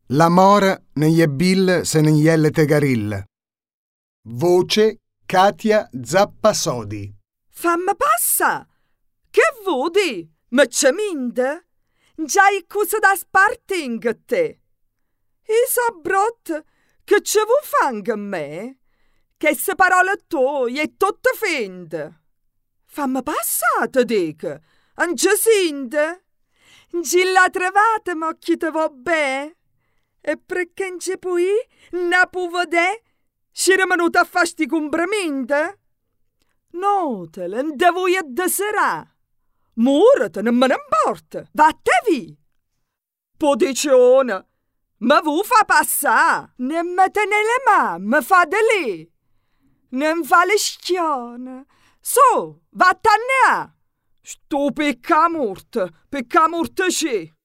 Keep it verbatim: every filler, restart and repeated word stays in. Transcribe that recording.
La mora negli è Bill se negli è le tegarilla. Voce Katia Zappasodi. Fammi passa! Che vodi? Ma c'è minde? Già i cose da sparting te. E so brot che ce vu fang a me? Che se parole tu è tutto fende. Fammi passa, te dico. Non ci sinde? Gi la trovate, ma chi te va bene? E perché non ci puoi? Non puoi vedere? Ci è venuta a fare sti complimenti? Notele, non devo a desera. Murate, non me ne importa. Vattene. Podicione, ma vu fa passare. Non mi tenere le mani, mi fa di lì. Non fa le schione. Su, vattene a. Sto pecca morte, pecca morte c'è.